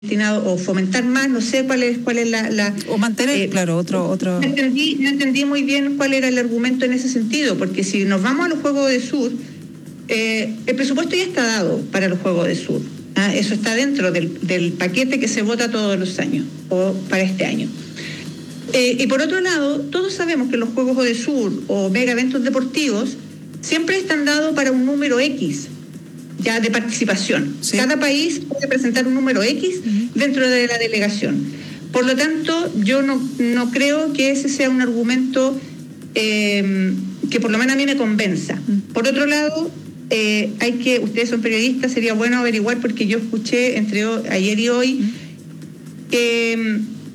destinado o fomentar más, no sé cuál es la o mantener, claro, otro. No entendí muy bien cuál era el argumento en ese sentido, porque si nos vamos a los Juegos de Sur, el presupuesto ya está dado para los Juegos de Sur. Eso está dentro del paquete que se vota todos los años, o para este año. Y por otro lado, todos sabemos que los Juegos de Sur o mega eventos deportivos siempre están dados para un número X ya de participación. Sí. Cada país puede presentar un número X dentro de la delegación. Por lo tanto, yo no creo que ese sea un argumento que por lo menos a mí me convenza. Por otro lado, ustedes son periodistas, sería bueno averiguar, porque yo escuché entre ayer y hoy que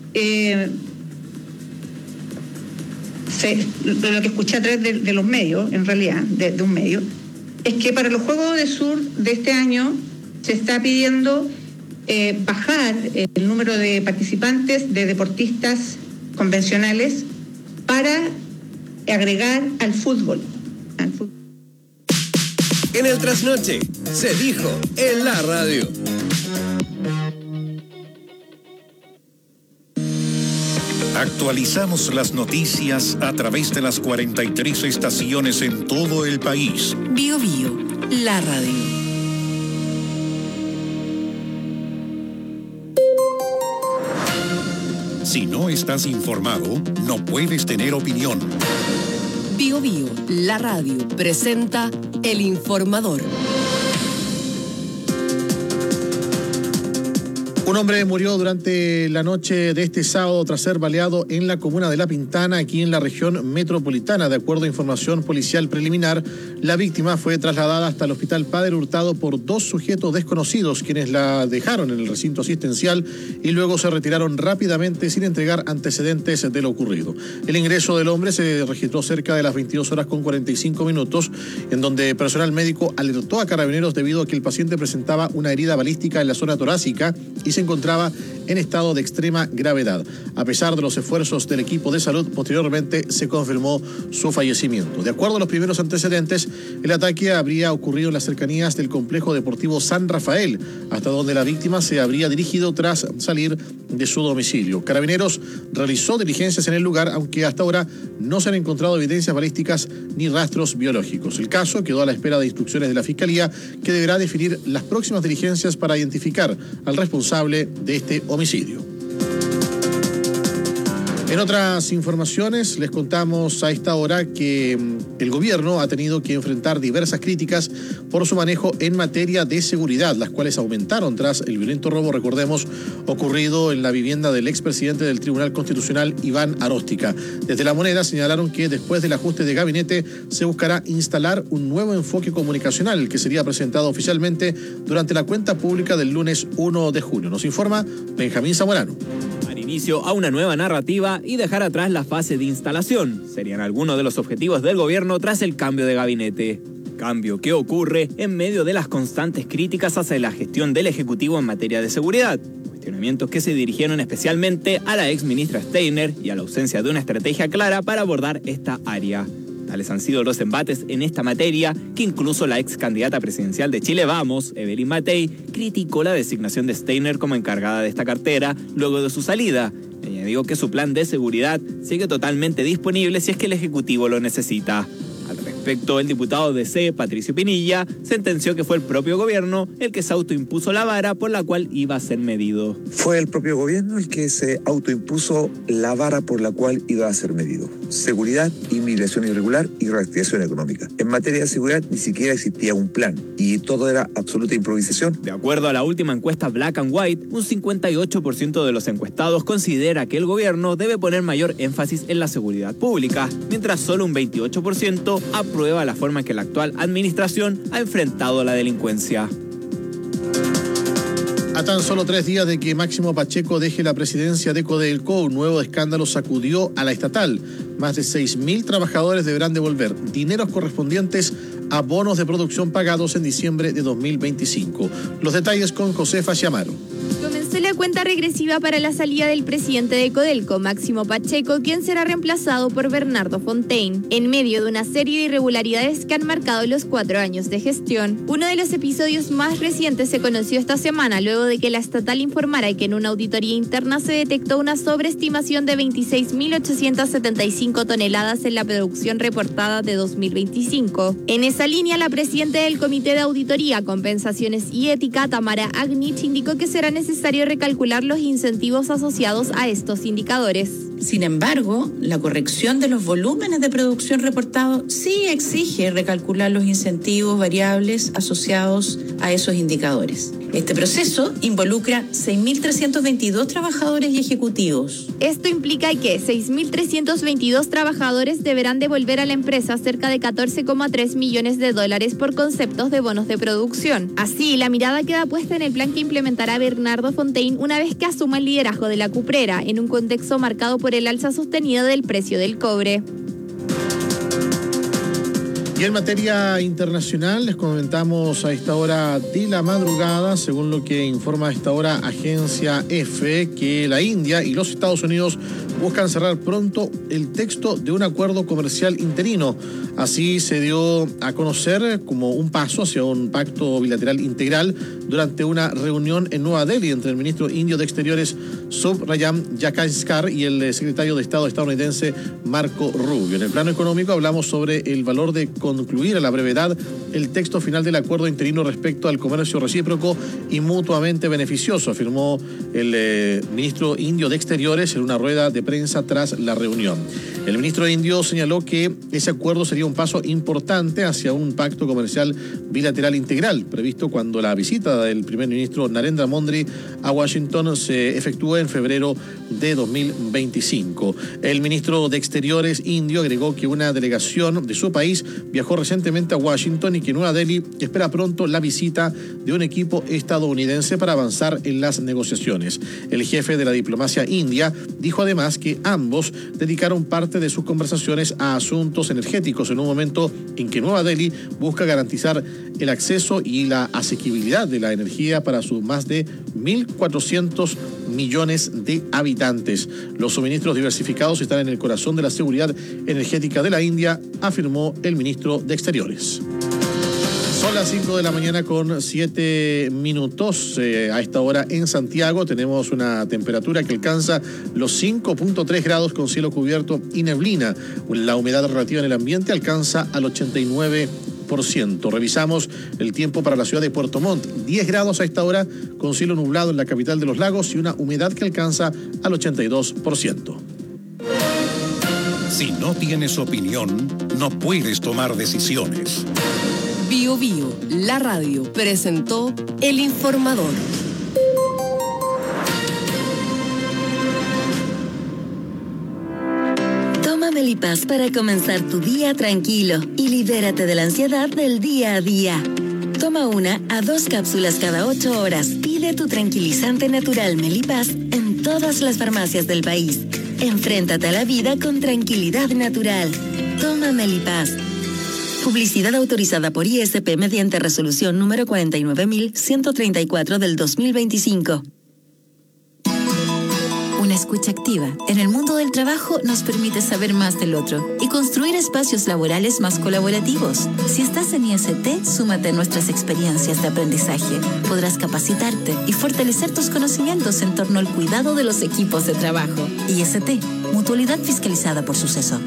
lo que escuché a través de los medios, en realidad, de un medio, es que para los Juegos de Sur de este año se está pidiendo bajar el número de participantes, de deportistas convencionales, para agregar al fútbol. En el trasnoche se dijo en la radio. Actualizamos las noticias a través de las 43 estaciones en todo el país. Bio Bio, la radio. Si no estás informado, no puedes tener opinión. Bio Bio, la radio, presenta El Informador. Un hombre murió durante la noche de este sábado tras ser baleado en la comuna de La Pintana, aquí en la región metropolitana. De acuerdo a información policial preliminar, la víctima fue trasladada hasta el Hospital Padre Hurtado por dos sujetos desconocidos, quienes la dejaron en el recinto asistencial y luego se retiraron rápidamente sin entregar antecedentes de lo ocurrido. El ingreso del hombre se registró cerca de las 22:45, en donde personal médico alertó a carabineros debido a que el paciente presentaba una herida balística en la zona torácica y se encontraba en estado de extrema gravedad. A pesar de los esfuerzos del equipo de salud, posteriormente se confirmó su fallecimiento. De acuerdo a los primeros antecedentes, el ataque habría ocurrido en las cercanías del complejo deportivo San Rafael, hasta donde la víctima se habría dirigido tras salir de su domicilio. Carabineros realizó diligencias en el lugar, aunque hasta ahora no se han encontrado evidencias balísticas ni rastros biológicos. El caso quedó a la espera de instrucciones de la Fiscalía, que deberá definir las próximas diligencias para identificar al responsable de este homicidio. En otras informaciones, les contamos a esta hora que el gobierno ha tenido que enfrentar diversas críticas por su manejo en materia de seguridad, las cuales aumentaron tras el violento robo, recordemos, ocurrido en la vivienda del expresidente del Tribunal Constitucional, Iván Aróstica. Desde La Moneda señalaron que después del ajuste de gabinete se buscará instalar un nuevo enfoque comunicacional que sería presentado oficialmente durante la cuenta pública del lunes 1 de junio. Nos informa Benjamín Zamorano. Inicio a una nueva narrativa y dejar atrás la fase de instalación serían algunos de los objetivos del gobierno tras el cambio de gabinete. Cambio que ocurre en medio de las constantes críticas hacia la gestión del Ejecutivo en materia de seguridad. Cuestionamientos que se dirigieron especialmente a la exministra Steiner y a la ausencia de una estrategia clara para abordar esta área. Tales han sido los embates en esta materia, que incluso la ex candidata presidencial de Chile Vamos, Evelyn Matei, criticó la designación de Steiner como encargada de esta cartera luego de su salida. Añadió que su plan de seguridad sigue totalmente disponible si es que el Ejecutivo lo necesita. Al respecto, el diputado de C, Patricio Pinilla, sentenció que fue el propio gobierno el que se autoimpuso la vara por la cual iba a ser medido. Fue el propio gobierno el que se autoimpuso la vara por la cual iba a ser medido. Seguridad, inmigración irregular y reactivación económica. En materia de seguridad ni siquiera existía un plan y todo era absoluta improvisación. De acuerdo a la última encuesta Black and White, un 58% de los encuestados considera que el gobierno debe poner mayor énfasis en la seguridad pública, mientras solo un 28% aprueba la forma en que la actual administración ha enfrentado la delincuencia. A tan solo 3 días de que Máximo Pacheco deje la presidencia de Codelco, un nuevo escándalo sacudió a la estatal. Más de 6.000 trabajadores deberán devolver dineros correspondientes a bonos de producción pagados en diciembre de 2025. Los detalles con Josefa Chiamaro. Comenzó el la cuenta regresiva para la salida del presidente de Codelco, Máximo Pacheco, quien será reemplazado por Bernardo Fontaine, en medio de una serie de irregularidades que han marcado los 4 años de gestión. Uno de los episodios más recientes se conoció esta semana, luego de que la estatal informara que en una auditoría interna se detectó una sobreestimación de 26.875 toneladas en la producción reportada de 2025. En esa línea, la presidenta del Comité de Auditoría, Compensaciones y Ética, Tamara Agnich, indicó que será necesario recalcular los incentivos asociados a estos indicadores. Sin embargo, la corrección de los volúmenes de producción reportados sí exige recalcular los incentivos variables asociados a esos indicadores. Este proceso involucra 6.322 trabajadores y ejecutivos. Esto implica que 6.322 trabajadores deberán devolver a la empresa cerca de $14,3 millones por conceptos de bonos de producción. Así, la mirada queda puesta en el plan que implementará Bernardo Fontaine una vez que asuma el liderazgo de la cuprera, en un contexto marcado por el alza sostenida del precio del cobre. Y en materia internacional, les comentamos a esta hora de la madrugada, según lo que informa a esta hora Agencia EFE, que la India y los Estados Unidos buscan cerrar pronto el texto de un acuerdo comercial interino. Así se dio a conocer como un paso hacia un pacto bilateral integral durante una reunión en Nueva Delhi entre el ministro indio de Exteriores Subrayam Jaishankar y el secretario de Estado estadounidense Marco Rubio. En el plano económico hablamos sobre el valor de concluir a la brevedad el texto final del acuerdo interino respecto al comercio recíproco y mutuamente beneficioso, afirmó el ministro indio de Exteriores en una rueda de prensa tras la reunión. El ministro indio señaló que ese acuerdo sería un paso importante hacia un pacto comercial bilateral integral, previsto cuando la visita del primer ministro Narendra Modi a Washington se efectúe en febrero de 2025. El ministro de Exteriores indio agregó que una delegación de su país viajó recientemente a Washington y que Nueva Delhi espera pronto la visita de un equipo estadounidense para avanzar en las negociaciones. El jefe de la diplomacia india dijo además que ambos dedicaron parte de sus conversaciones a asuntos energéticos en un momento en que Nueva Delhi busca garantizar el acceso y la asequibilidad de la energía para sus más de 1.400 millones de habitantes. Los suministros diversificados están en el corazón de la seguridad energética de la India, afirmó el ministro de Exteriores. Son las 5 de la mañana con 7 minutos. A esta hora en Santiago tenemos una temperatura que alcanza los 5.3 grados con cielo cubierto y neblina. La humedad relativa en el ambiente alcanza al 89%. Revisamos el tiempo para la ciudad de Puerto Montt. 10 grados a esta hora con cielo nublado en la capital de los lagos y una humedad que alcanza al 82%. Si no tienes opinión, no puedes tomar decisiones. Bio Bio, la radio, presentó El Informador. Toma Melipaz para comenzar tu día tranquilo y libérate de la ansiedad del día a día. Toma 1 a 2 cápsulas cada 8 horas. Pide tu tranquilizante natural Melipaz en todas las farmacias del país. Enfréntate a la vida con tranquilidad natural. Toma Melipaz. Publicidad autorizada por ISP mediante resolución número 49.134 del 2025. Una escucha activa en el mundo del trabajo nos permite saber más del otro y construir espacios laborales más colaborativos. Si estás en IST, súmate a nuestras experiencias de aprendizaje. Podrás capacitarte y fortalecer tus conocimientos en torno al cuidado de los equipos de trabajo. IST, Mutualidad fiscalizada por Suceso.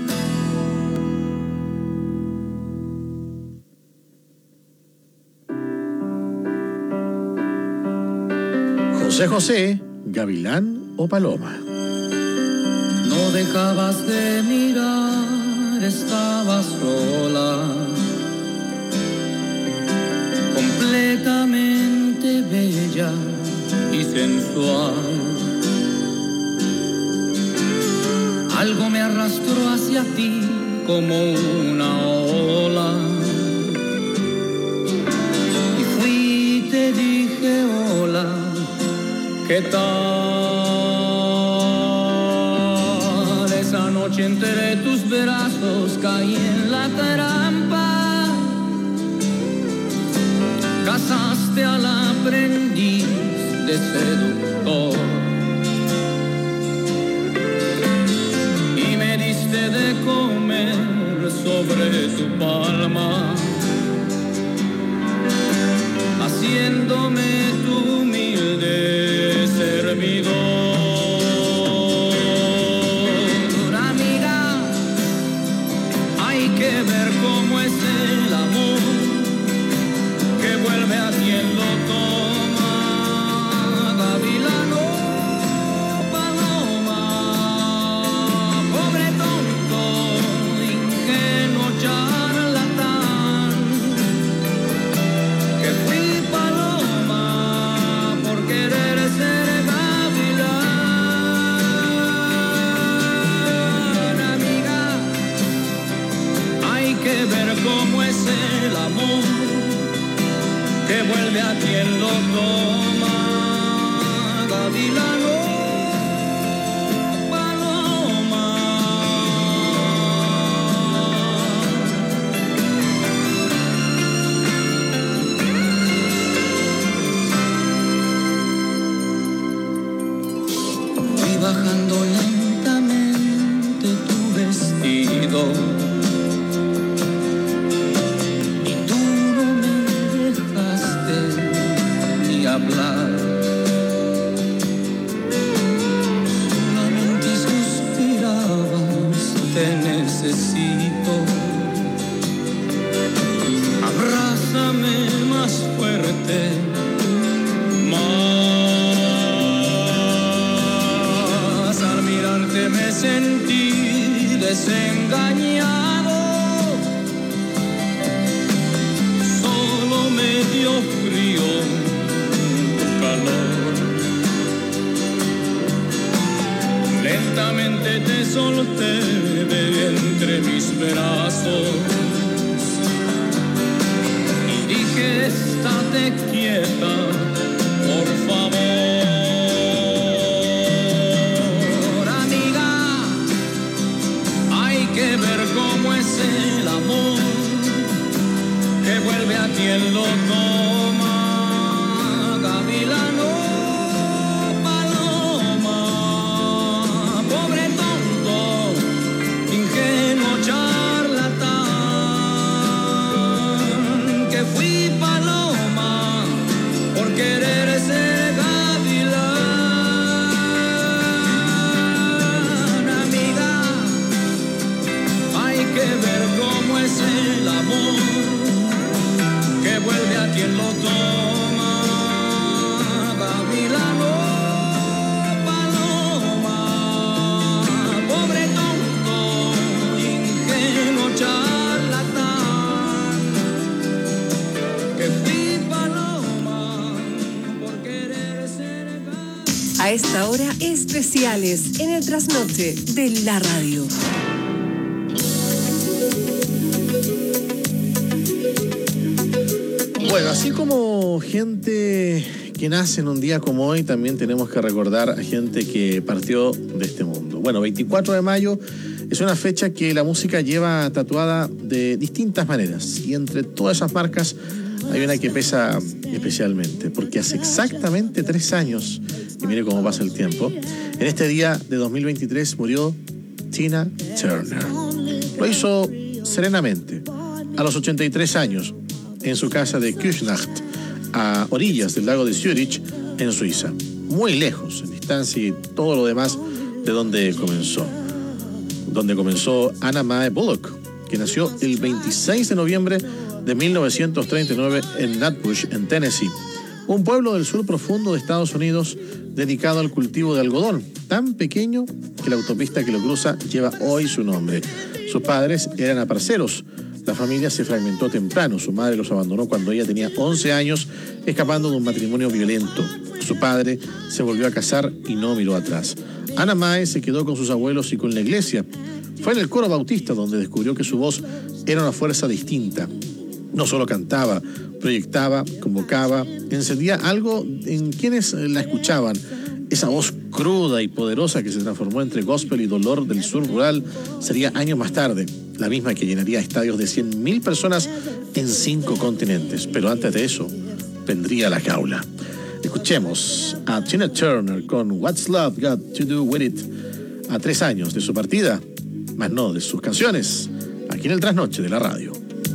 José José, Gavilán o Paloma. No dejabas de mirar, estabas sola, completamente bella y sensual. Algo me arrastró hacia ti como una ola y fui y te dije hola, ¿qué tal? Esa noche entre tus brazos caí en la trampa. Casaste al aprendiz de seductor. es el amor que vuelve a quien lo toma. Gavilano, paloma. Voy bajando lentamente tu vestido y tú no me dejaste ni hablar. Solamente suspirabas, te necesito. Abrázame más fuerte, más. Al mirarte me sentí desengañado. Solo me dio frío tu calor. Lentamente te solté de entre mis brazos y dije, estate quieta, por favor. Amiga, hay que ver cómo es el amor que vuelve a quien lo toma. Gavilano, paloma. Pobre tonto, ingenuo charlatán, que fui paloma por querer ser gavilán. Amiga, hay que ver cómo es el amor que vuelve a quien lo toma. Gavilano, paloma. Pobre tonto, ingenuo charlatán, que fui paloma por querer ser gavilán. A esta hora, especiales en el trasnoche de la radio. Bueno, así como gente que nace en un día como hoy, también tenemos que recordar a gente que partió de este mundo. Bueno, 24 de mayo es una fecha que la música lleva tatuada de distintas maneras. Y entre todas esas marcas hay una que pesa especialmente, porque hace exactamente 3 años, y mire cómo pasa el tiempo, en este día de 2023 murió Tina Turner. Lo hizo serenamente, a los 83 años, en su casa de Küsnacht, a orillas del lago de Zürich, en Suiza. Muy lejos, en distancia y todo lo demás de donde comenzó. Donde comenzó Anna Mae Bullock, que nació el 26 de noviembre de 1939 en Nutbush, en Tennessee, un pueblo del sur profundo de Estados Unidos dedicado al cultivo de algodón, tan pequeño que la autopista que lo cruza lleva hoy su nombre. Sus padres eran aparceros. La familia se fragmentó temprano. Su madre los abandonó cuando ella tenía 11 años, escapando de un matrimonio violento. Su padre se volvió a casar y no miró atrás. Anna Mae se quedó con sus abuelos y con la iglesia. Fue en el coro bautista donde descubrió que su voz era una fuerza distinta. No solo cantaba, proyectaba, convocaba, encendía algo en quienes la escuchaban. Esa voz cruda y poderosa que se transformó entre gospel y dolor del sur rural sería años más tarde la misma que llenaría estadios de 100.000 personas en 5 continentes. Pero antes de eso, vendría la jaula. Escuchemos a Tina Turner con What's Love Got to Do With It, a 3 años de su partida, más no de sus canciones, aquí en el Trasnoche de la radio.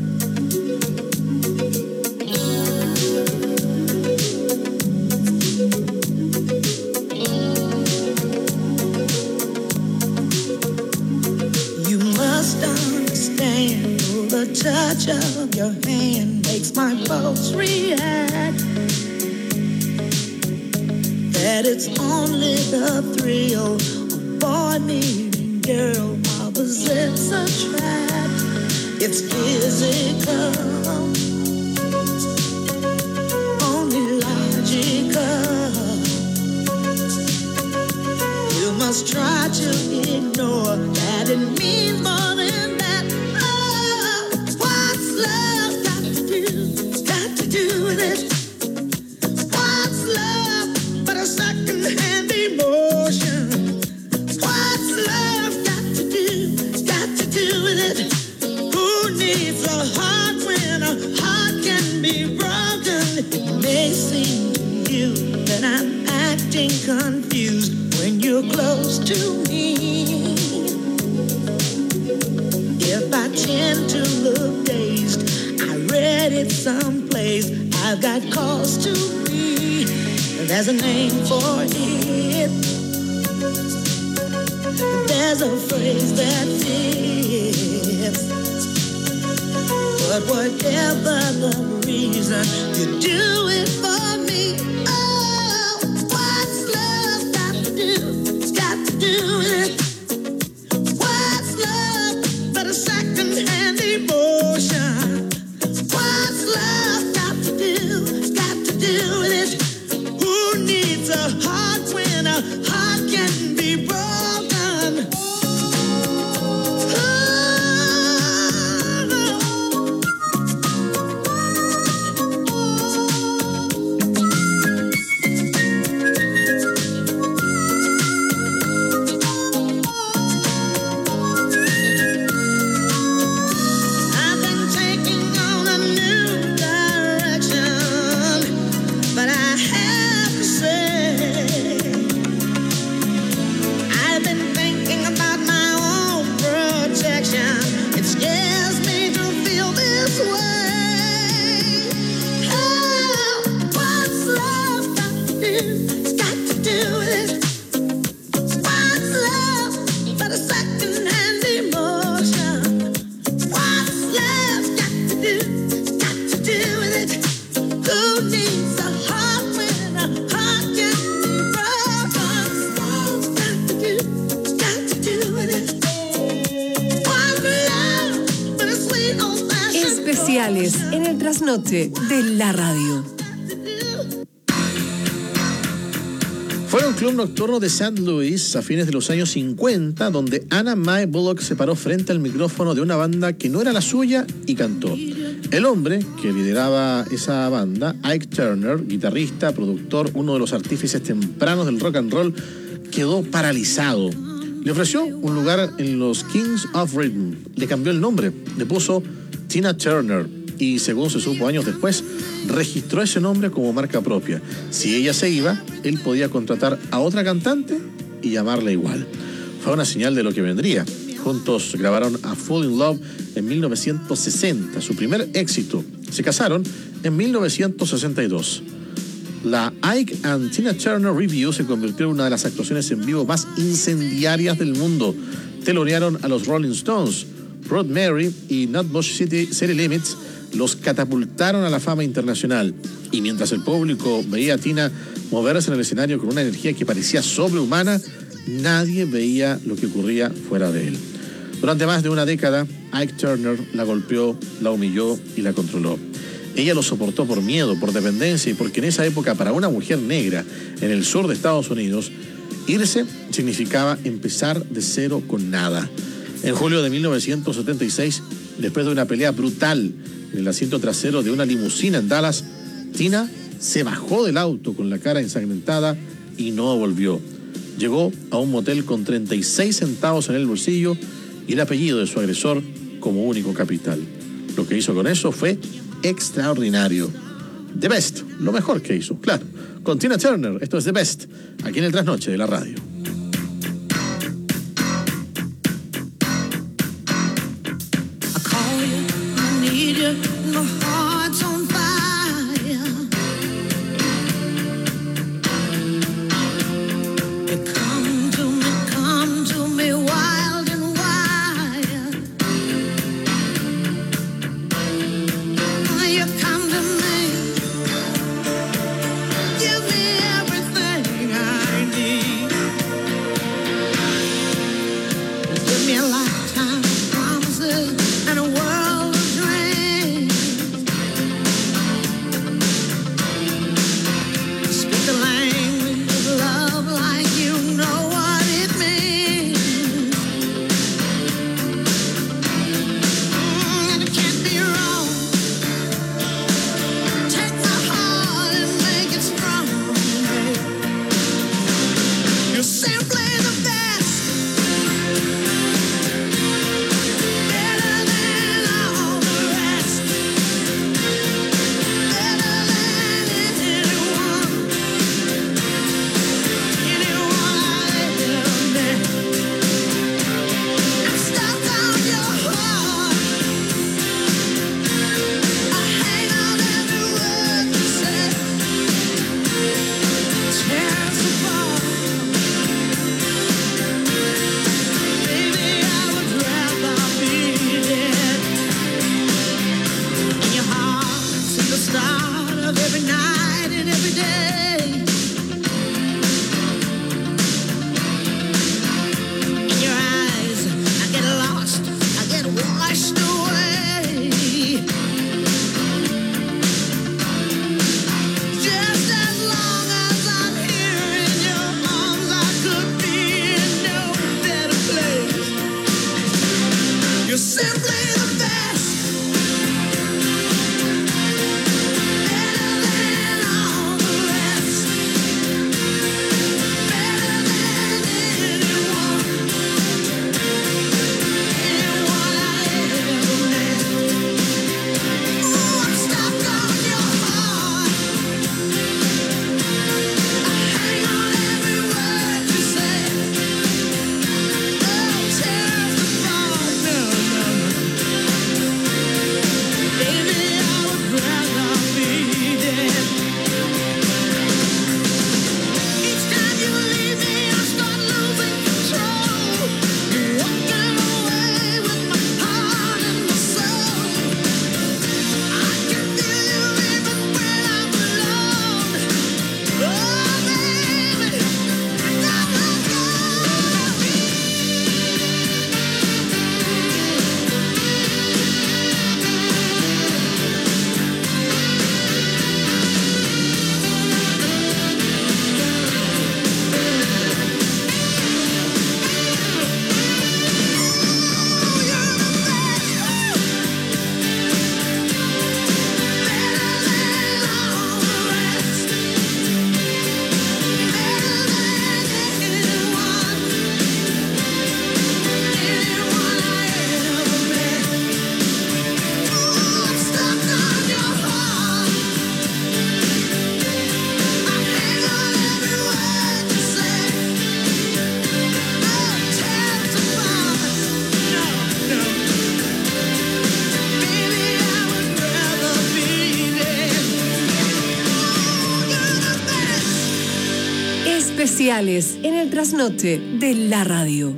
The touch of your hand makes my pulse react. That it's only the thrill of boy meeting girl opposites attract. It's physical, only logical. You must try to ignore that it means more than that. Love to me. If I tend to look dazed, I read it someplace. I've got cause to be. There's a name for it. There's a phrase that fits. But whatever the reason, you do it for me. Oh, what's love got to do? It's got to do with it. What's love but a second-hand emotion? What's love got to do? It's got to do with it. Who needs a heart when a heart can be broken? En el trasnoche de la radio. Fue un club nocturno de St. Louis a fines de los años 50, donde Anna Mae Bullock se paró frente al micrófono de una banda que no era la suya y cantó. El hombre que lideraba esa banda, Ike Turner, guitarrista, productor, uno de los artífices tempranos del rock and roll, quedó paralizado. Le ofreció un lugar en los Kings of Rhythm. Le cambió el nombre, le puso Tina Turner y, según se supo años después, registró ese nombre como marca propia. Si ella se iba, él podía contratar a otra cantante y llamarla igual. Fue una señal de lo que vendría. Juntos grabaron A Fool in Love en 1960, su primer éxito. Se casaron en 1962. La Ike and Tina Turner Review se convirtió en una de las actuaciones en vivo más incendiarias del mundo. Telonearon a los Rolling Stones. Proud Mary y Not Much City Limits los catapultaron a la fama internacional. Y mientras el público veía a Tina moverse en el escenario con una energía que parecía sobrehumana, nadie veía lo que ocurría fuera de él. Durante más de una década, Ike Turner la golpeó, la humilló y la controló. Ella lo soportó por miedo, por dependencia y porque en esa época, para una mujer negra en el sur de Estados Unidos, irse significaba empezar de cero con nada. En julio de 1976, después de una pelea brutal en el asiento trasero de una limusina en Dallas, Tina se bajó del auto con la cara ensangrentada y no volvió. Llegó a un motel con 36 centavos en el bolsillo y el apellido de su agresor como único capital. Lo que hizo con eso fue extraordinario. The Best, lo mejor que hizo, claro. Con Tina Turner, esto es The Best, aquí en el Trasnoche de la radio. especiales en el trasnoche de la radio.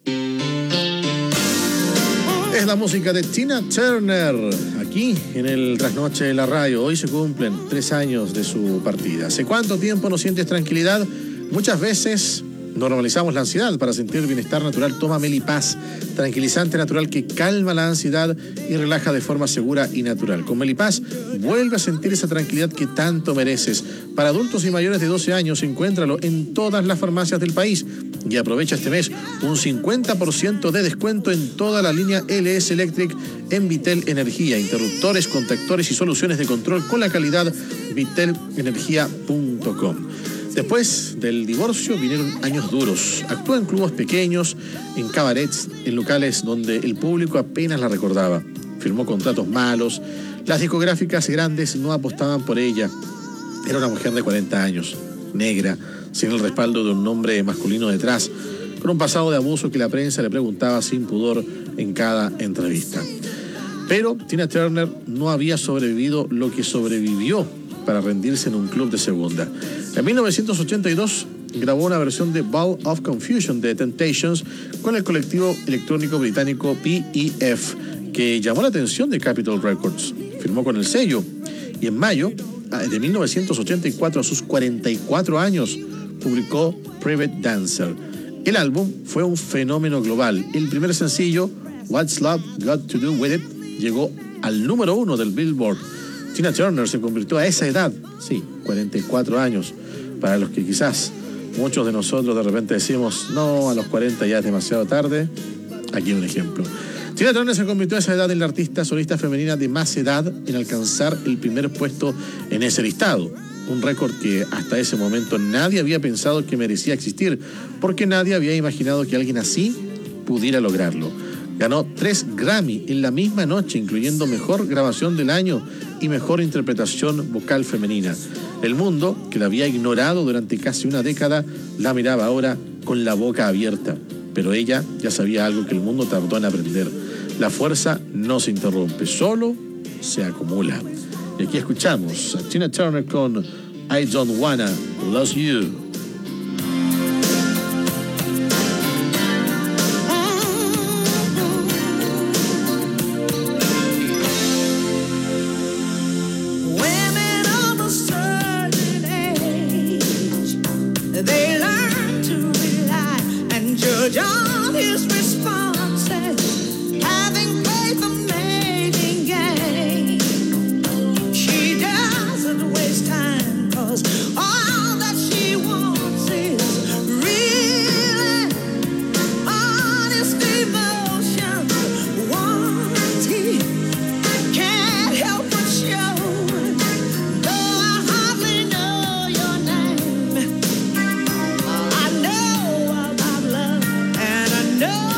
Es la música de Tina Turner, aquí en el trasnoche de la radio. Hoy se cumplen 3 años de su partida. ¿Hace cuánto tiempo no sientes tranquilidad? Muchas veces normalizamos la ansiedad. Para sentir bienestar natural, toma Melipaz, tranquilizante natural que calma la ansiedad y relaja de forma segura y natural. Con Melipaz, vuelve a sentir esa tranquilidad que tanto mereces. Para adultos y mayores de 12 años, encuéntralo en todas las farmacias del país. Y aprovecha este mes un 50% de descuento en toda la línea LS Electric en Vitel Energía. Interruptores, contactores y soluciones de control con la calidad vitelenergia.com. Después del divorcio vinieron años duros. Actuó en clubes pequeños, en cabarets, en locales donde el público apenas la recordaba. Firmó contratos malos. Las discográficas grandes no apostaban por ella. Era una mujer de 40 años, negra, sin el respaldo de un nombre masculino detrás, con un pasado de abuso que la prensa le preguntaba sin pudor en cada entrevista. Pero Tina Turner no había sobrevivido lo que sobrevivió para rendirse en un club de segunda. En 1982 grabó una versión de Ball of Confusion de Temptations con el colectivo electrónico británico PEF, que llamó la atención de Capitol Records. Firmó con el sello y en mayo de 1984, a sus 44 años, publicó Private Dancer. El álbum fue un fenómeno global. El primer sencillo, What's Love Got to Do With It, llegó al número 1 del Billboard. Tina Turner se convirtió a esa edad, sí, 44 años, para los que quizás muchos de nosotros de repente decimos, no, a los 40 ya es demasiado tarde. Aquí un ejemplo. Tina Turner se convirtió a esa edad en la artista solista femenina de más edad en alcanzar el primer puesto en ese listado. Un récord que hasta ese momento nadie había pensado que merecía existir, porque nadie había imaginado que alguien así pudiera lograrlo. Ganó 3 Grammy en la misma noche, incluyendo Mejor Grabación del Año y Mejor Interpretación Vocal Femenina. El mundo, que la había ignorado durante casi una década, la miraba ahora con la boca abierta. Pero ella ya sabía algo que el mundo tardó en aprender. La fuerza no se interrumpe, solo se acumula. Y aquí escuchamos a Tina Turner con I Don't Wanna Lose You. No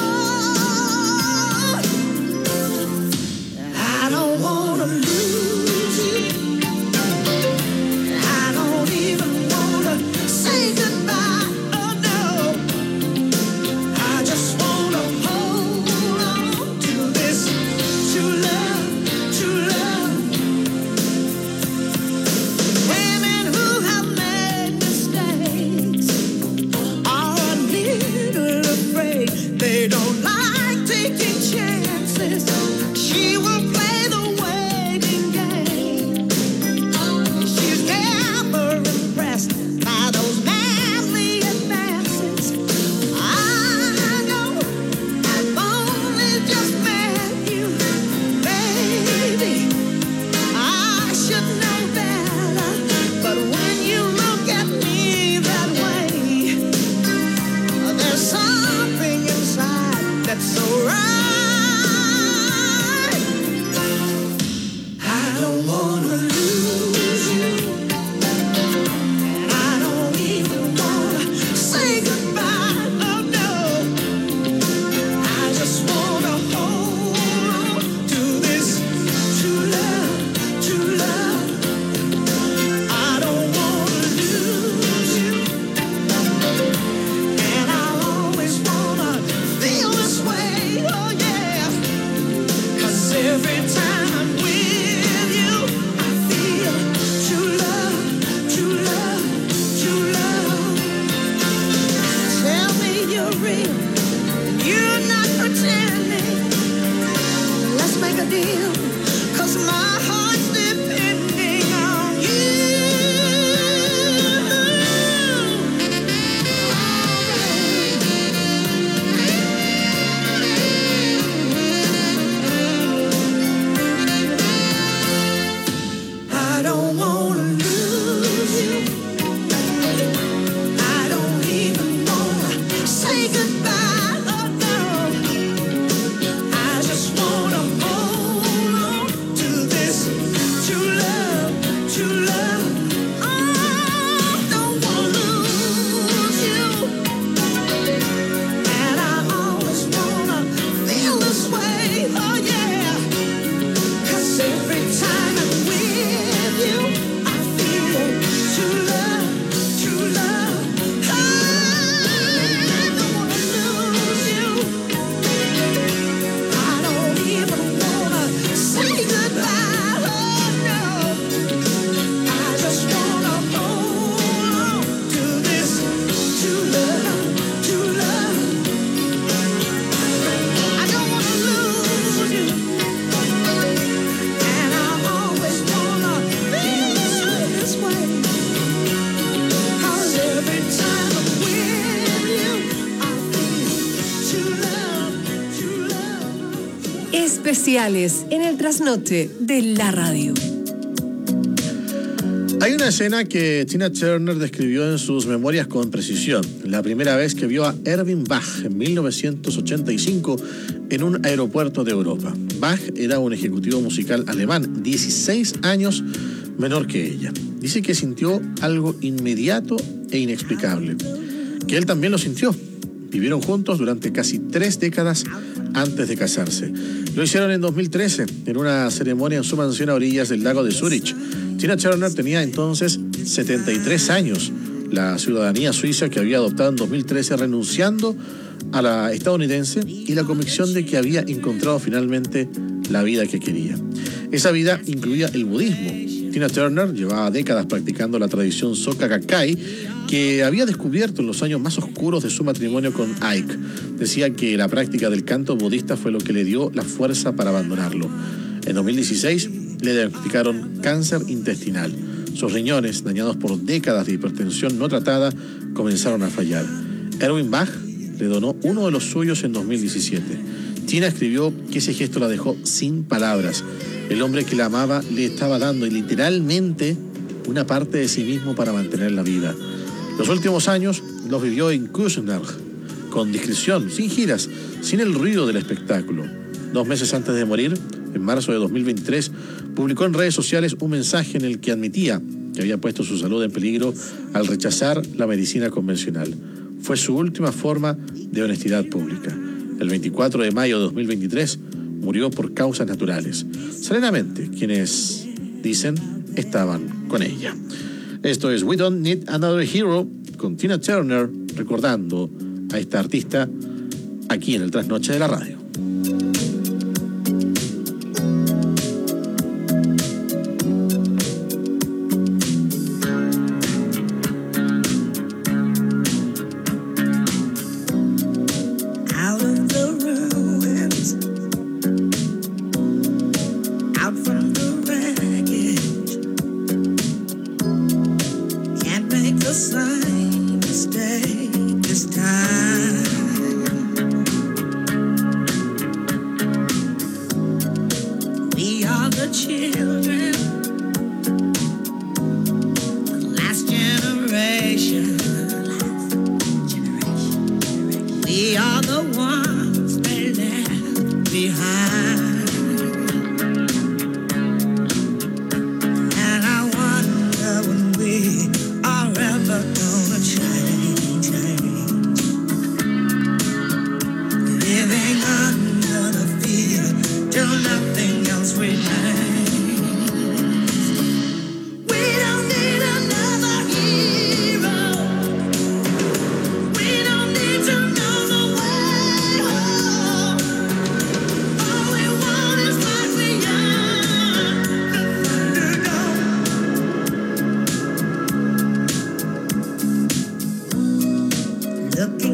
for real. You're not pretending. Let's make a deal, 'cause my heart's depending on you. I don't wanna lose you. I don't even wanna say goodbye. Oh no. I just wanna hold on to this true love, true love. Oh, don't wanna lose you. And I always wanna feel this way. Oh yeah. 'Cause every time I'm with you, I feel true love, true love. I don't wanna lose you. I don't even wanna say goodbye. Oh no. I just wanna hold on to this true love, true love. I don't wanna lose you. And I always wanna feel this way. 'Cause every time I'm with you, I feel true love, true love. Especiales en el trasnoche de la radio. Hay una escena que Tina Turner describió en sus memorias con precisión. La primera vez que vio a Erwin Bach en 1985 en un aeropuerto de Europa. Bach era un ejecutivo musical alemán, 16 años menor que ella. Dice que sintió algo inmediato e inexplicable. Que él también lo sintió. Vivieron juntos durante casi 3 décadas antes de casarse. Lo hicieron en 2013, en una ceremonia en su mansión a orillas del lago de Zúrich. Tina Turner tenía entonces 73 años. La ciudadanía suiza que había adoptado en 2013, renunciando a la estadounidense, y la convicción de que había encontrado finalmente la vida que quería. Esa vida incluía el budismo. Tina Turner llevaba décadas practicando la tradición Soka Gakkai, que había descubierto en los años más oscuros de su matrimonio con Ike. Decía que la práctica del canto budista fue lo que le dio la fuerza para abandonarlo. En 2016 le diagnosticaron cáncer intestinal. Sus riñones, dañados por décadas de hipertensión no tratada, comenzaron a fallar. Erwin Bach le donó uno de los suyos en 2017. Tina escribió que ese gesto la dejó sin palabras. El hombre que la amaba le estaba dando literalmente una parte de sí mismo para mantenerla viva. Los últimos años los vivió en Küsnacht, con discreción, sin giras, sin el ruido del espectáculo. 2 meses antes de morir, en marzo de 2023, publicó en redes sociales un mensaje en el que admitía que había puesto su salud en peligro al rechazar la medicina convencional. Fue su última forma de honestidad pública. El 24 de mayo de 2023 murió por causas naturales. Serenamente, quienes dicen estaban con ella. Esto es We Don't Need Another Hero con Tina Turner, recordando a esta artista aquí en el Trasnoche de la Radio.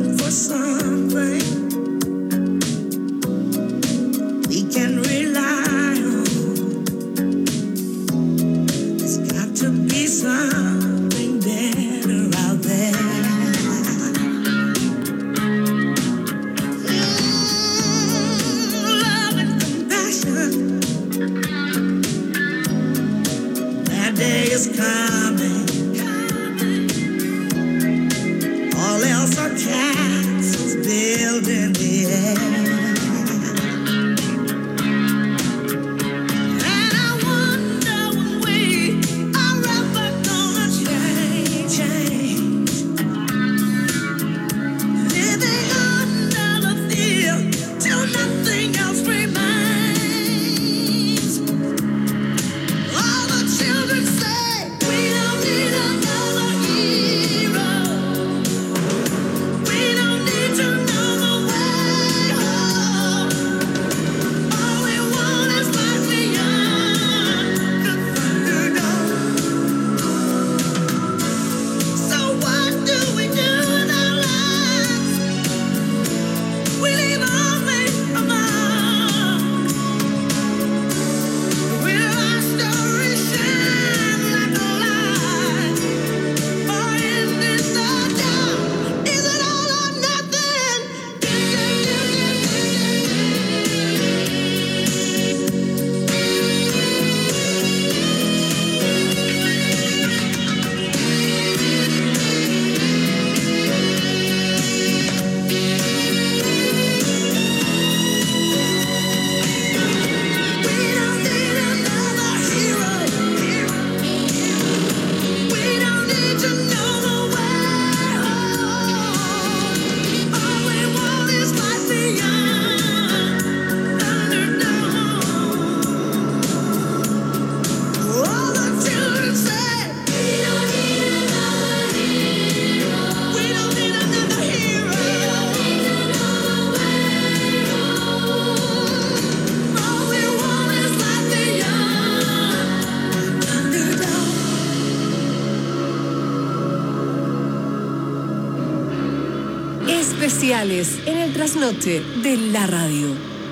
for something we can rely on. There's got to be something better out there. Love and compassion. That day is coming. All else are castles built in the air. And I wonder when we are ever gonna change. Living under the fear till nothing else remains. All the children say we don't need another hero. We don't need to know the way home. All we want is life beyond the Thunderdome. So what do we do with our lives? We leave only a mark. Will our story shine like a light, or end in the dark? Is it all or nothing? We don't need another hero. We don't need to know the way home. All we want is life beyond Thunderdome. All the children say we don't need another hero. We don't need another hero. We don't need to know the way home. All we want is life beyond Thunderdome. Especiales en el trasnoche de la radio.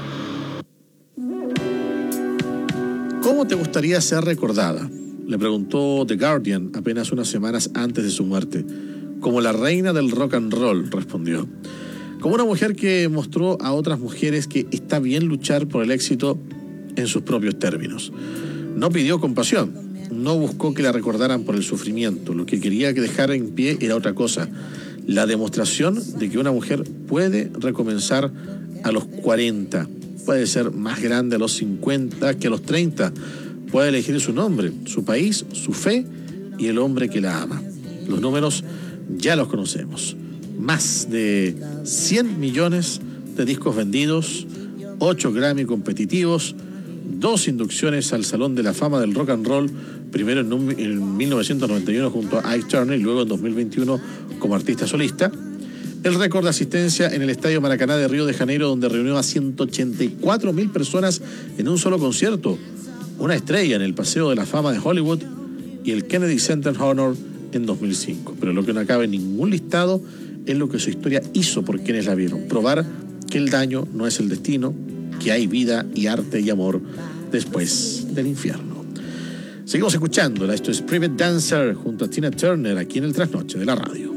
¿Cómo te gustaría ser recordada? Le preguntó The Guardian apenas unas semanas antes de su muerte. Como la reina del rock and roll, respondió. Como una mujer que mostró a otras mujeres que está bien luchar por el éxito en sus propios términos. No pidió compasión, no buscó que la recordaran por el sufrimiento. Lo que quería que dejara en pie era otra cosa. La demostración de que una mujer puede recomenzar a los 40, puede ser más grande a los 50 que a los 30, puede elegir su nombre, su país, su fe y el hombre que la ama. Los números ya los conocemos. Más de 100 millones de discos vendidos, 8 Grammy competitivos, 2 inducciones al Salón de la Fama del Rock and Roll, primero en 1991 junto a Ike Turner y luego en 2021 como artista solista. El récord de asistencia en el Estadio Maracaná de Río de Janeiro, donde reunió a 184.000 personas en un solo concierto. Una estrella en el Paseo de la Fama de Hollywood y el Kennedy Center Honor en 2005. Pero lo que no cabe en ningún listado es lo que su historia hizo por quienes la vieron. Probar que el daño no es el destino, que hay vida y arte y amor después del infierno. Seguimos escuchándola. Esto es Private Dancer junto a Tina Turner aquí en el Trasnoche de la Radio.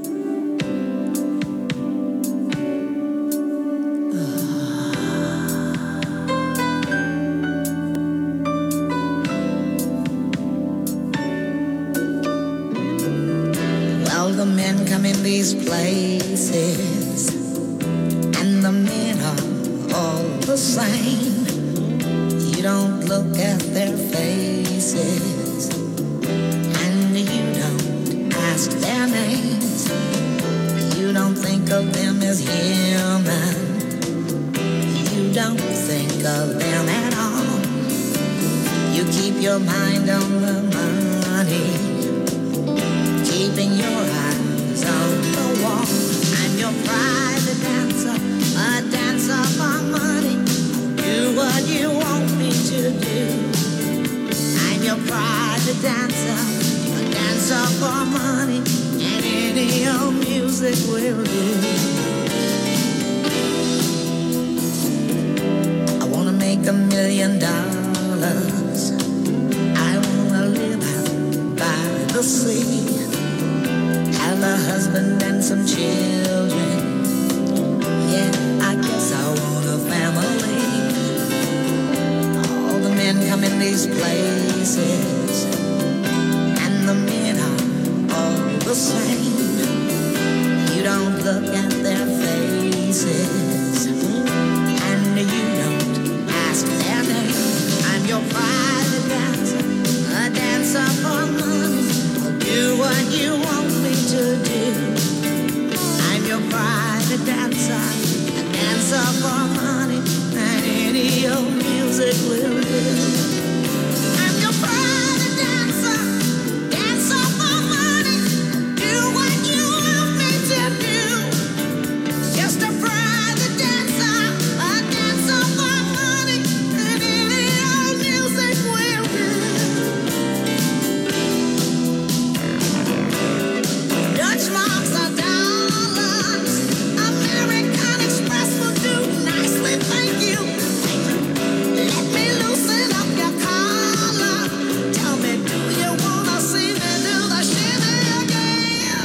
Well, the men come in these places, and the men are all the same. You don't look at their faces, and you don't ask their names. You don't think of them as human. You don't think of them at all. You keep your mind on the money, keeping your eyes on the wall. I'm your private dancer, a dancer for money. Do what you want me to do. I'm your private dancer, a dancer for money, and any old music will do. million. I wanna live out by the sea, have a husband and some children. Yeah, I guess I want a family. All the men come in these places, and the men are all the same. You don't look at their faces, and you don't ask their name. I'm your private dancer, a dancer for money. I'll do what you want me to do. I'm your private dancer, a dancer for money, and any old music will do. I'm your private dancer, dancer for money. Do what you want me to do. Just a private dancer, a dancer for money, and any old music will do. Dutch marks are dollars, American Express will do nicely, thank you. Let me loosen up your collar. Tell me, do you wanna see me do the shimmy again?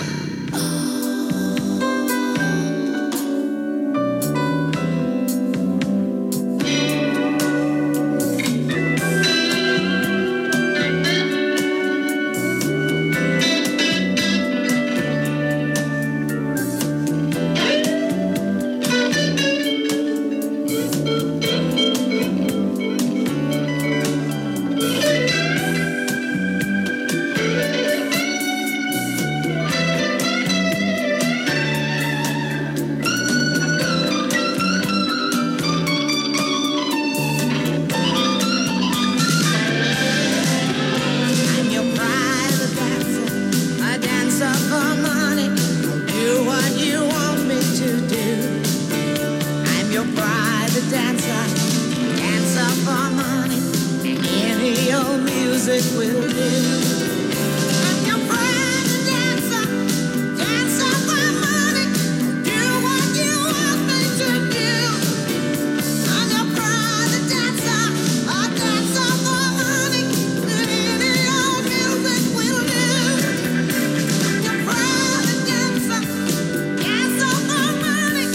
I'm your private dancer, a dancer for money. I'll do what you want me to do. I'm your private dancer, dancer for money, and any old music will do. I'm your private dancer, dancer for money. I'll do what you want me to do. I'm your private dancer, a dancer for money, and any old music will do. I'm your private dancer, dancer for money.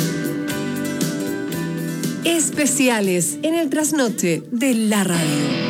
Especiales en el trasnoche de la radio.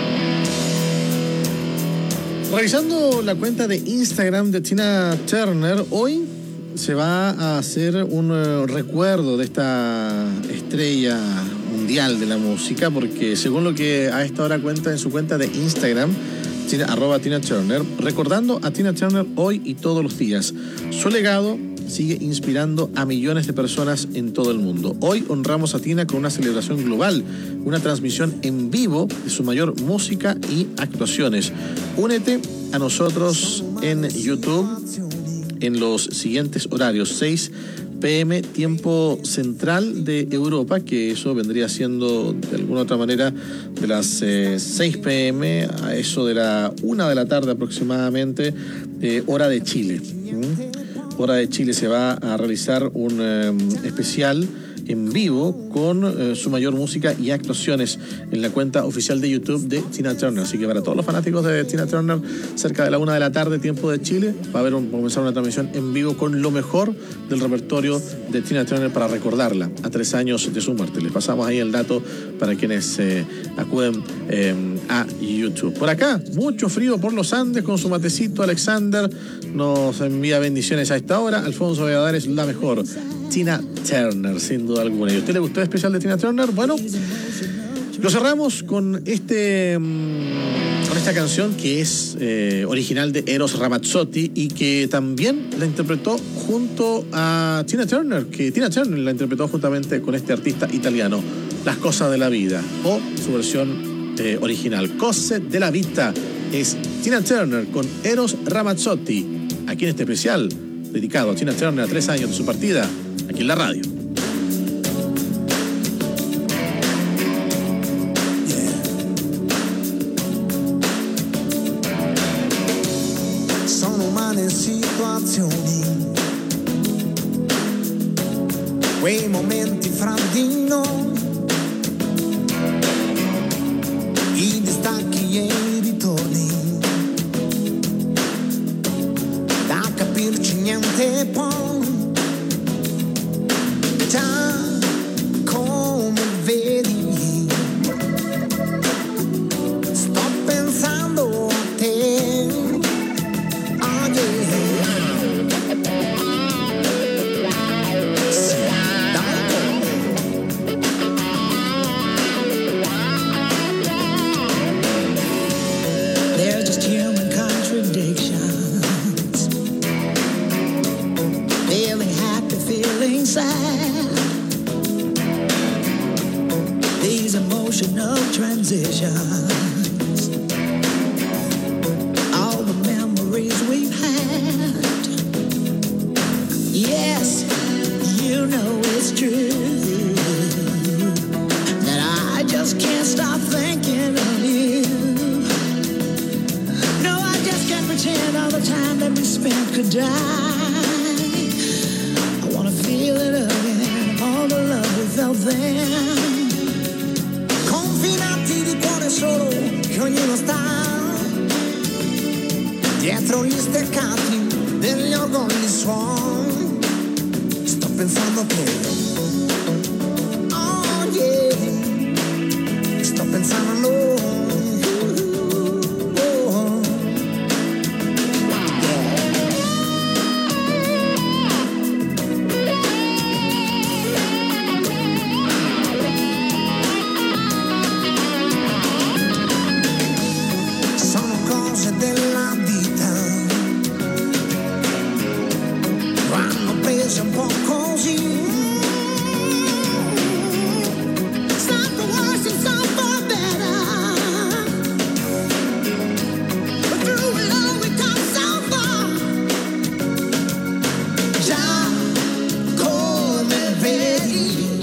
Revisando la cuenta de Instagram de Tina Turner, hoy se va a hacer un recuerdo de esta estrella mundial de la música, porque según lo que a esta hora cuenta en su cuenta de Instagram, @Tina Turner, recordando a Tina Turner hoy y todos los días. Su legado sigue inspirando a millones de personas en todo el mundo. Hoy honramos a Tina con una celebración global, una transmisión en vivo de su mayor música y actuaciones. Únete a nosotros en YouTube en los siguientes horarios: 6 p.m. tiempo central de Europa, que eso vendría siendo de alguna otra manera de las 6 p.m. a eso de la 1 de la tarde aproximadamente, hora de Chile. Hora de Chile se va a realizar un especial en vivo con su mayor música y actuaciones en la cuenta oficial de YouTube de Tina Turner. Así que para todos los fanáticos de Tina Turner, cerca de la 1 de la tarde, tiempo de Chile, va a comenzar una transmisión en vivo con lo mejor del repertorio de Tina Turner para recordarla a 3 años de su muerte. Les pasamos ahí el dato para quienes acuden a YouTube. Por acá, mucho frío por los Andes con su matecito. Alexander nos envía bendiciones a esta hora. Alfonso Valladares, la mejor. Tina Turner, sin duda alguna. ¿Y a usted le gustó el especial de Tina Turner? Bueno, lo cerramos con esta canción que es original de Eros Ramazzotti y que también la interpretó junto a Tina Turner, que Tina Turner la interpretó juntamente con este artista italiano, Las cosas de la vida, o su versión original, Cose della Vita, es Tina Turner con Eros Ramazzotti, aquí en este especial dedicado a Tina Turner a 3 años de su partida, aquí en la radio. Sono umane situazioni, quei momenti fra di noi attacchi e i ritorni, da capirci niente poi, già come vedi, sto pensando a te, oh yeah. Sì, they're just human contradictions, feeling happy, feeling sad, these emotional transitions, all the memories we've had. Yes, you know it's true that I just can't stop thinking of you. No, I just can't pretend all the time that we spent could die. I wanna feel it again, all the love we felt then. Confinati di cuore solo, che ognuno sta dietro gli steccati degli orgogli suoni. Sto pensando a te, oh yeah, sto pensando a noi. Sono cose della vita, vanno prese un po' così. Some for worse and some for better, but through it all we come so far. Già come vedi,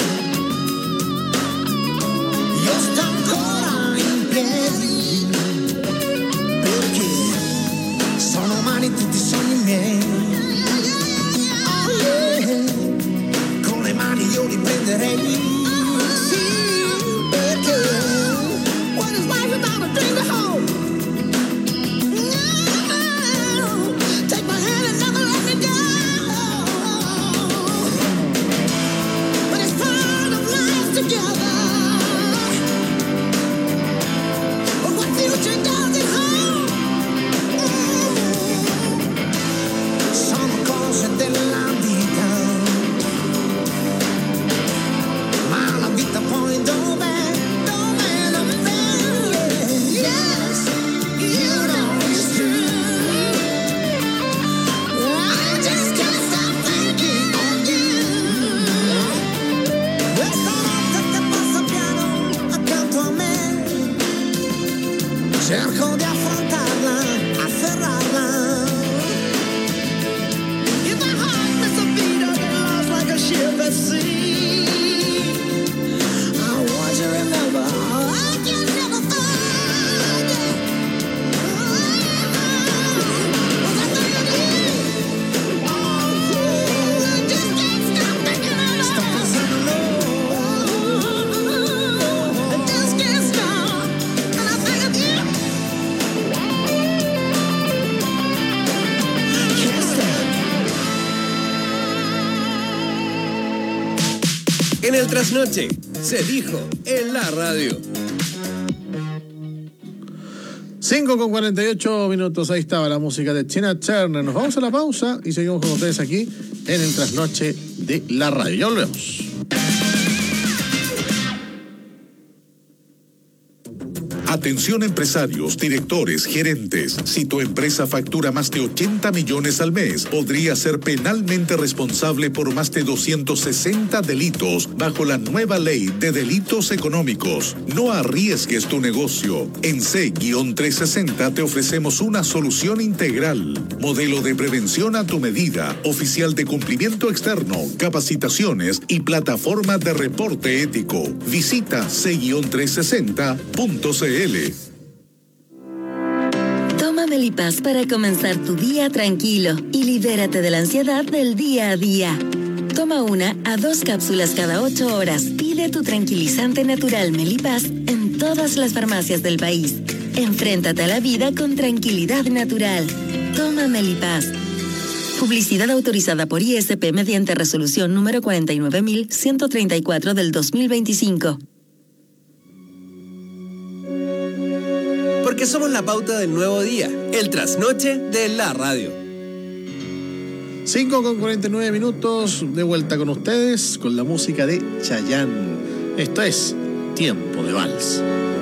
io sto ancora in piedi, perché sono umani tutti i sogni miei. Oh yeah, con le mani io li prenderei. Sì, perché what is life without a dream to hold? No, take my hand and never let me go. But it's part of life together. But what future does it hold? Sono cose della vita, ma la vita poi dov'è? Dov'è? Dov'è? Yes, you know it's true. I just can't stop thinking of you. Questa notte che passa piano accanto a me, cerco di affrontarla, afferrarla. If my heart missed a beat, I get lost like a ship at sea. I want you to remember, I can never forget. Was I thinking of you? Oh, I just can't stop thinking of you. Sto pensando a I just can't stop, and I think of you. Can't stop. En el trasnoche, se dijo en la radio. 5:48, ahí estaba la música de Tina Turner. Nos vamos a la pausa y seguimos con ustedes aquí en el trasnoche de la radio. Ya volvemos. Atención empresarios, directores, gerentes. Si tu empresa factura más de 80 millones al mes, podría ser penalmente responsable por más de 260 delitos bajo la nueva ley de delitos económicos. No arriesgues tu negocio. En C-360 te ofrecemos una solución integral. Modelo de prevención a tu medida, oficial de cumplimiento externo, capacitaciones y plataforma de reporte ético. Visita C-360.cl. Toma Melipaz para comenzar tu día tranquilo y libérate de la ansiedad del día a día. Toma 1 a 2 cápsulas cada 8 horas. Pide tu tranquilizante natural Melipaz en todas las farmacias del país. Enfréntate a la vida con tranquilidad natural. Toma Melipaz. Publicidad autorizada por ISP mediante resolución número 49.134 del 2025. Porque somos la pauta del nuevo día, el trasnoche de la radio. 5:49, de vuelta con ustedes con la música de Chayanne. Esto es Tiempo de Vals.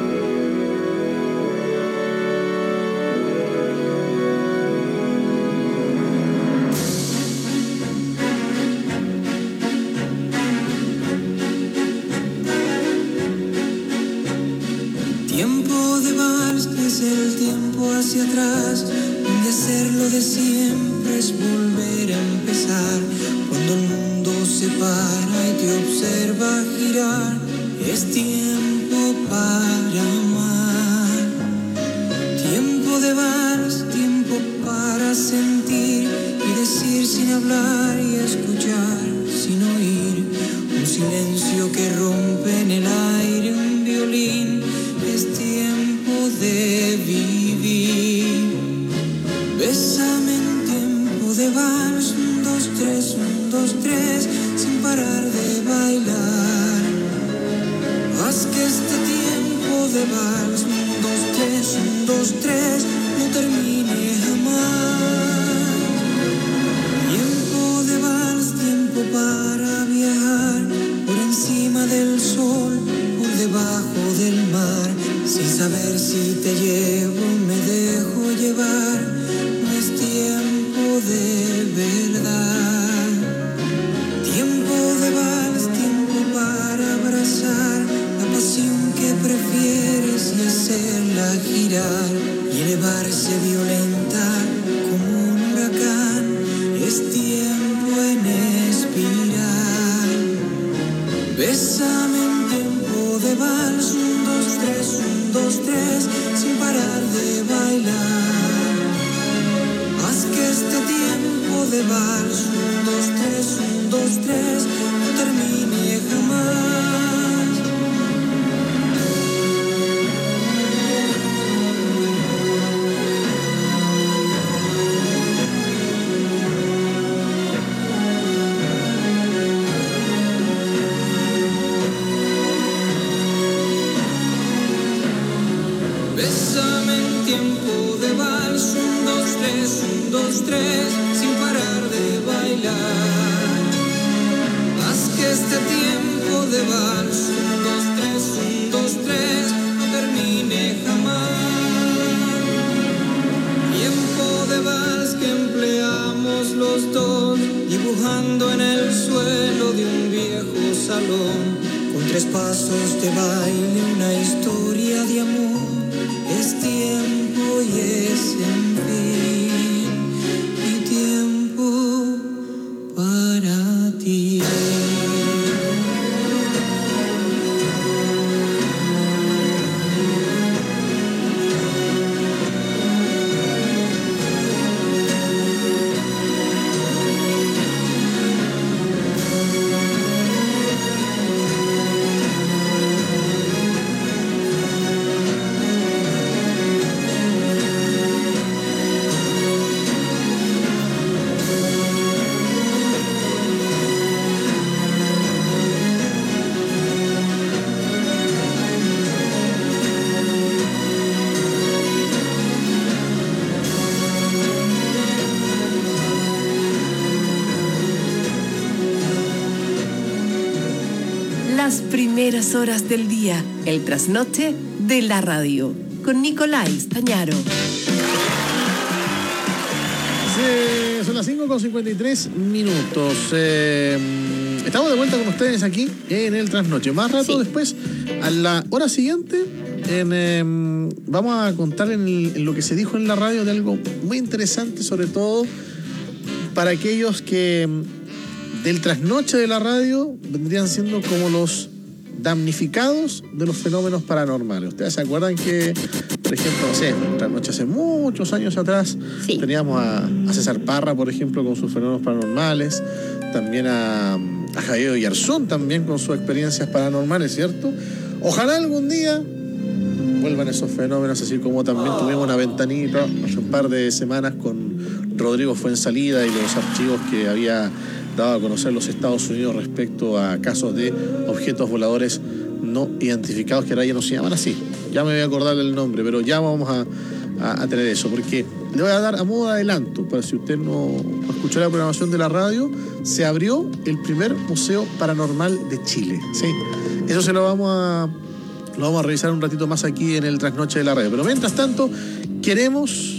Tiempo de vals es el tiempo hacia atrás, donde hacerlo de siempre es volver a empezar. Cuando el mundo se para y te observa girar, es tiempo para amar. Tiempo de vals, tiempo para sentir y decir sin hablar y escuchar sin oír. Un silencio que rompe en el aire un violín. Es tiempo de vivir. Bésame en tiempo de vals, 1, 2, 3, 1, 2, 3, sin parar de bailar. Haz que este tiempo de vals, 1, 2, 3, 1, 2, 3, no termine jamás. Tiempo de vals, tiempo para viajar por encima del sol, por debajo del mar, sin saber si te llevo, me dejo llevar. No es tiempo de verdad. Tiempo de vals, tiempo para abrazar la pasión que prefieres y hacerla girar y elevarse violenta como un huracán. Es tiempo en espiral. Bésame en tiempo de vals, 1, 2, 3, 1, 2, 3, sin parar de bailar. Haz que este tiempo de vals, 1, 2, 3, 1, 2, 3, no termine jamás. Bésame en tiempo de vals, 1, 2, 3, 1, 2, 3, sin parar de bailar. Haz que este tiempo de vals, 1, 2, 3, 1, 2, 3, no termine jamás. Tiempo de vals que empleamos los dos, dibujando en el suelo de un viejo salón, con 3 pasos de baile, una historia de amor. Es tiempo y es en fin, mi tiempo para ti. Las primeras horas del día, el trasnoche de la radio, con Nicolás Tañaro. Sí, son las 5:53. Estamos de vuelta con ustedes aquí en el trasnoche. Más rato después, a la hora siguiente, vamos a contar en lo que se dijo en la radio de algo muy interesante, sobre todo para aquellos que del trasnoche de la radio vendrían siendo como los damnificados de los fenómenos paranormales. Ustedes se acuerdan que, por ejemplo, no sé, en trasnoche hace muchos años atrás, teníamos a César Parra, por ejemplo, con sus fenómenos paranormales, también a Javier Yarzún también con sus experiencias paranormales, ¿cierto? Ojalá algún día vuelvan esos fenómenos, así como también tuvimos una ventanita hace un par de semanas con Rodrigo Fuensalida y los archivos que había dado a conocer los Estados Unidos respecto a casos de objetos voladores no identificados, que ahora ya no se llaman así. Ya me voy a acordar del nombre, pero ya vamos a tener eso, porque le voy a dar a modo de adelanto, para si usted no escuchó la programación de la radio, se abrió el primer Museo Paranormal de Chile, ¿sí? Eso lo vamos a revisar un ratito más aquí en el Trasnoche de la radio. Pero mientras tanto, queremos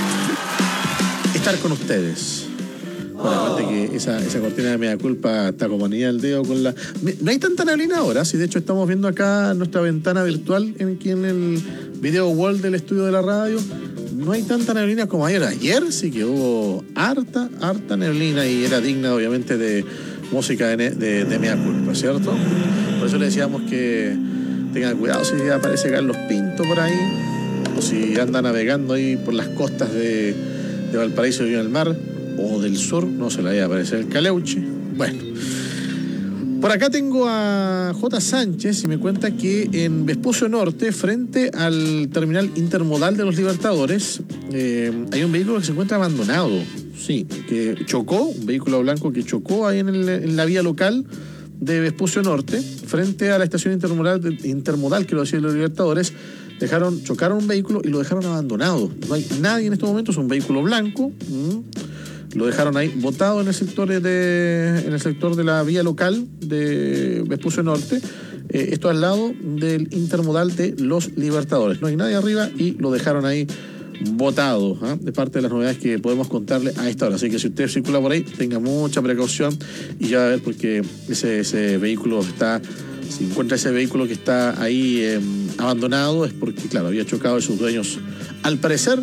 estar con ustedes. Bueno, aparte que esa cortina de media culpa está como anilla al dedo con la... No hay tanta neblina ahora, sí, de hecho estamos viendo acá nuestra ventana virtual aquí en el video wall del estudio de la radio. No hay tanta neblina como ayer. Ayer sí que hubo harta neblina y era digna obviamente de música de media culpa, ¿cierto? Por eso le decíamos que tengan cuidado si aparece Carlos Pinto por ahí, o si anda navegando ahí por las costas de Valparaíso y Viña del Mar, o del sur, no se le vaya a aparecer el Caleuche. Bueno, por acá tengo a J. Sánchez y me cuenta que en Vespucio Norte, frente al terminal intermodal de los Libertadores, hay un vehículo que se encuentra abandonado. Sí, que chocó, un vehículo blanco que chocó ahí en la vía local de Vespucio Norte, frente a la estación intermodal que lo decía los Libertadores. Chocaron un vehículo y lo dejaron abandonado. No hay nadie en estos momentos, es un vehículo blanco. Lo dejaron ahí botado en el sector de la vía local de Vespucio Norte. Esto al lado del intermodal de los Libertadores. No hay nadie arriba y lo dejaron ahí botado, de parte de las novedades que podemos contarle a esta hora. Así que si usted circula por ahí, tenga mucha precaución y ya va a ver, porque ese vehículo si encuentra ese vehículo que está ahí abandonado, es porque, claro, había chocado y sus dueños, al parecer,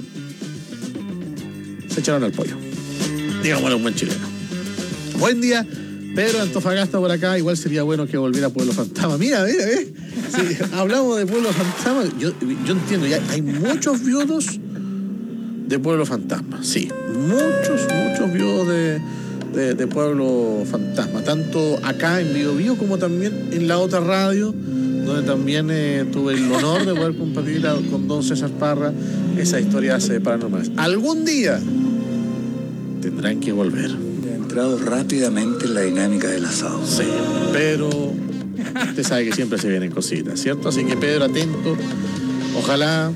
se echaron al pollo. Digámosle un buen chileno. Buen día, Pedro Antofagasta por acá. Igual sería bueno que volviera Pueblo Fantasma. Mira, sí, hablamos de Pueblo Fantasma. Yo entiendo, ya hay muchos viudos de Pueblo Fantasma. Sí, muchos viudos de Pueblo Fantasma. Tanto acá en Bio Bio como también en la otra radio, donde también tuve el honor de poder compartir con don César Parra esas historias paranormales. Algún día tendrán que volver. Ha entrado rápidamente en la dinámica del asado. Sí, pero usted sabe que siempre se vienen cositas, ¿cierto? Así que, Pedro, atento. Ojalá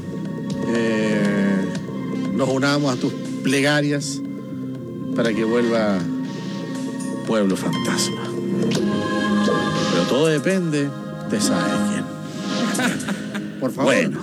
nos unamos a tus plegarias para que vuelva Pueblo Fantasma. Pero todo depende, usted sabe quién. Por favor. Bueno.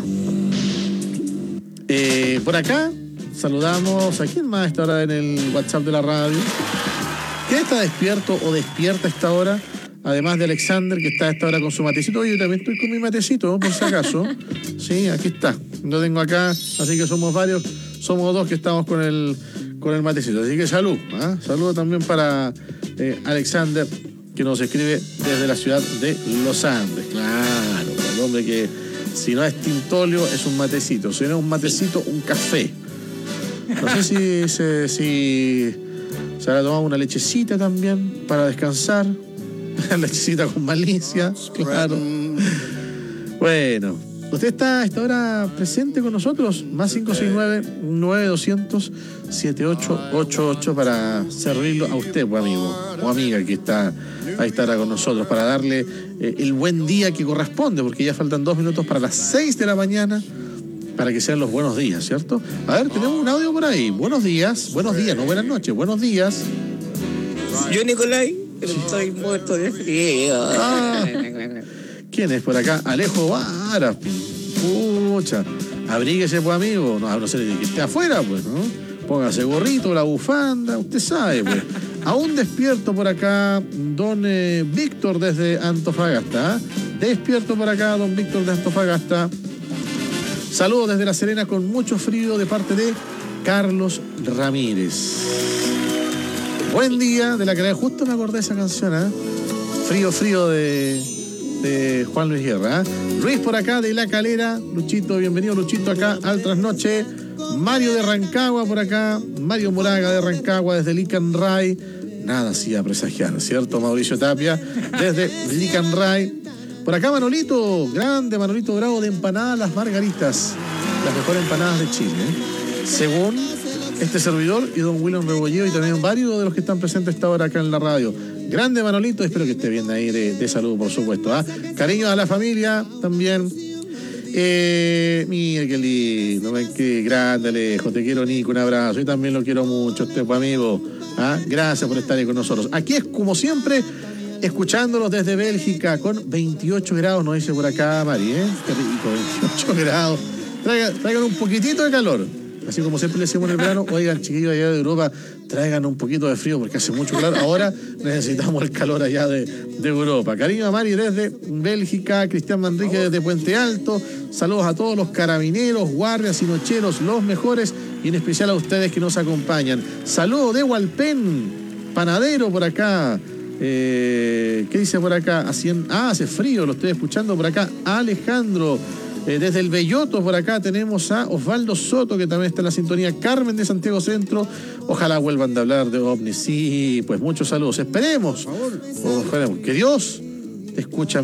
Por acá saludamos a quién más a esta hora en el WhatsApp de la radio. ¿Quién está despierto o despierta a esta hora? Además de Alexander, que está a esta hora con su matecito. Oye, yo también estoy con mi matecito, ¿no? Por si acaso. Sí, aquí está. Lo tengo acá, así que somos varios. Somos dos que estamos con el matecito. Así que salud. Saludo también para Alexander, que nos escribe desde la ciudad de Los Andes. Claro, el hombre que, si no es tintolio, es un matecito. Si no es un matecito, un café. No sé si se habrá tomado una lechecita también para descansar. Lechecita con malicia, claro. Bueno, usted está a esta hora presente con nosotros. Más 569-9200-7888 para servirlo a usted, pues, amigo o amiga que está a esta hora con nosotros, para darle el buen día que corresponde, porque ya faltan 2 minutos para las 6 de la mañana, para que sean los buenos días, ¿cierto? A ver, tenemos un audio por ahí. Buenos días, no buenas noches, buenos días. Yo, Nicolai, estoy muerto de frío. ¿Quién es por acá? Alejo Vara. Pucha, abríguese, pues, amigo. No sé, que esté afuera, pues, ¿no? Póngase gorrito, la bufanda, usted sabe, pues. Aún despierto por acá, don Víctor desde Antofagasta. Despierto por acá, don Víctor de Antofagasta. Saludos desde La Serena con mucho frío de parte de Carlos Ramírez. Buen día de la Calera. Justo me acordé de esa canción, Frío de Juan Luis Guerra. Luis por acá de La Calera. Luchito, bienvenido Luchito acá al Trasnoche. Mario de Rancagua por acá. Mario Moraga de Rancagua desde Licanray. Nada así a presagiar, ¿cierto? Mauricio Tapia desde Licanray. Por acá Manolito, grande Manolito Bravo, de empanadas Las Margaritas, las mejores empanadas de Chile, según este servidor y don William Rebolleo y también varios de los que están presentes esta hora acá en la radio. Grande Manolito, espero que esté bien ahí de salud, por supuesto. Cariño a la familia también. Mira qué lindo, qué grande, Alejo, te quiero, Nico, un abrazo. Y también lo quiero mucho, amigo. Gracias por estar ahí con nosotros. Aquí es como siempre, escuchándolos desde Bélgica con 28 grados, nos dice por acá Mari, qué rico, 28 grados. Traigan un poquitito de calor. Así como siempre le decimos en el verano, oigan, chiquillos allá de Europa, traigan un poquito de frío porque hace mucho calor. Ahora necesitamos el calor allá de Europa. Cariño a Mari desde Bélgica, Cristian Manrique desde Puente Alto. Saludos a todos los carabineros, guardias y nocheros, los mejores, y en especial a ustedes que nos acompañan. Saludos de Hualpén, panadero por acá. ¿Qué dice por acá? Hace frío, lo estoy escuchando por acá. Alejandro. Desde el Belloto por acá tenemos a Osvaldo Soto, que también está en la sintonía. Carmen de Santiago Centro. Ojalá vuelvan de hablar de ovnis. Sí, pues muchos saludos. Esperemos. Que Dios te escucha.